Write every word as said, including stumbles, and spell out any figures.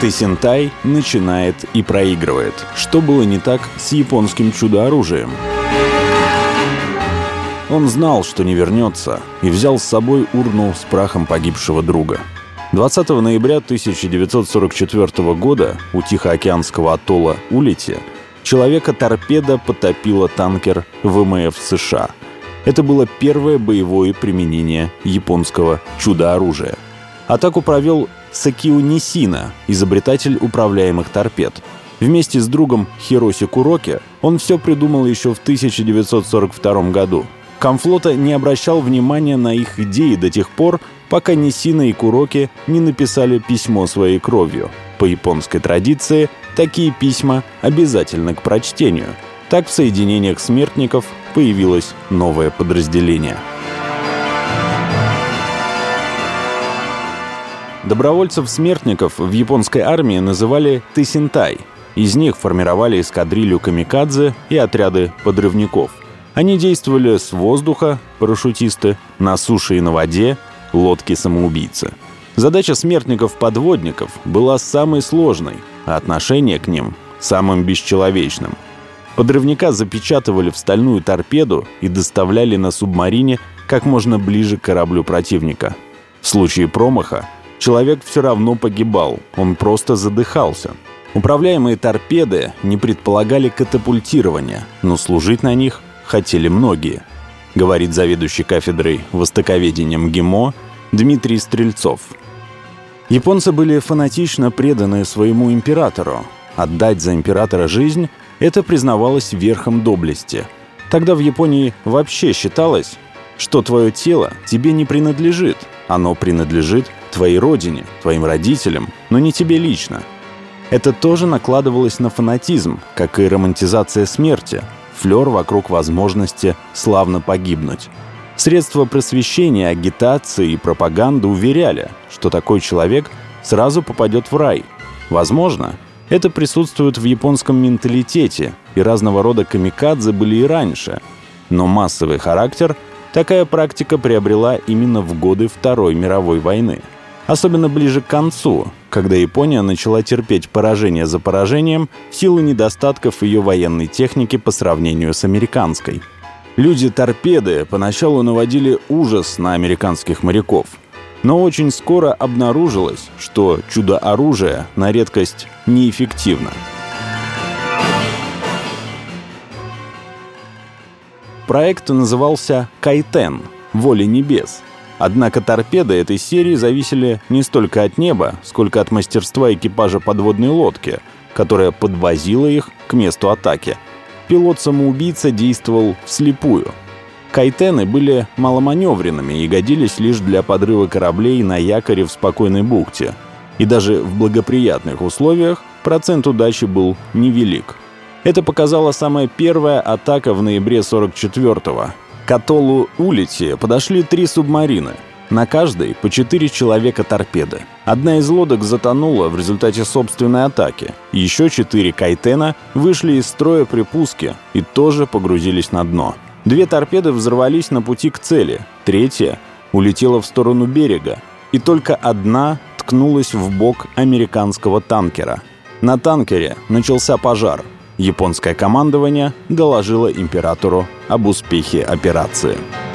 Тэсинтай начинает и проигрывает. Что было не так с японским чудо-оружием? Он знал, что не вернется, и взял с собой урну с прахом погибшего друга. двадцатого ноября тысяча девятьсот сорок четвёртого года у Тихоокеанского атолла Улити человека-торпеда потопила танкер ВМФ США. Это было первое боевое применение японского чудо-оружия. Атаку провел Сакио Нисина, изобретатель управляемых торпед. Вместе с другом Хироси Куроки он все придумал еще в тысяча девятьсот сорок втором году. Комфлота не обращал внимания на их идеи до тех пор, пока Нисина и Куроки не написали письмо своей кровью. По японской традиции, такие письма обязательны к прочтению. Так в соединениях смертников появилось новое подразделение. Добровольцев-смертников в японской армии называли Тэсинтай. Из них формировали эскадрилью камикадзе и отряды подрывников. Они действовали с воздуха, парашютисты, на суше и на воде, лодки-самоубийцы. Задача смертников-подводников была самой сложной, а отношение к ним – самым бесчеловечным. Подрывника запечатывали в стальную торпеду и доставляли на субмарине как можно ближе к кораблю противника. В случае промаха человек все равно погибал, он просто задыхался. Управляемые торпеды не предполагали катапультирования, но служить на них хотели многие, говорит заведующий кафедрой востоковедения МГИМО Дмитрий Стрельцов. Японцы были фанатично преданы своему императору. Отдать за императора жизнь – это признавалось верхом доблести. Тогда в Японии вообще считалось, что твое тело тебе не принадлежит, оно принадлежит твоей родине, твоим родителям, но не тебе лично. Это тоже накладывалось на фанатизм, как и романтизация смерти, флёр вокруг возможности славно погибнуть. Средства просвещения, агитации и пропаганды уверяли, что такой человек сразу попадет в рай. Возможно, это присутствует в японском менталитете, и разного рода камикадзе были и раньше. Но массовый характер такая практика приобрела именно в годы Второй мировой войны. Особенно ближе к концу, когда Япония начала терпеть поражение за поражением в силу недостатков ее военной техники по сравнению с американской. Люди-торпеды поначалу наводили ужас на американских моряков. Но очень скоро обнаружилось, что чудо-оружие на редкость неэффективно. Проект назывался «Кайтен» — «Воля небес». Однако торпеды этой серии зависели не столько от неба, сколько от мастерства экипажа подводной лодки, которая подвозила их к месту атаки. Пилот-самоубийца действовал вслепую. Кайтены были маломаневренными и годились лишь для подрыва кораблей на якоре в спокойной бухте. И даже в благоприятных условиях процент удачи был невелик. Это показала самая первая атака в ноябре сорок четвёртого. К атоллу Улити подошли три субмарины. На каждой по четыре человека-торпеды. Одна из лодок затонула в результате собственной атаки. Еще четыре кайтена вышли из строя при пуске и тоже погрузились на дно. Две торпеды взорвались на пути к цели, третья улетела в сторону берега, и только одна ткнулась в бок американского танкера. На танкере начался пожар. Японское командование доложило императору об успехе операции.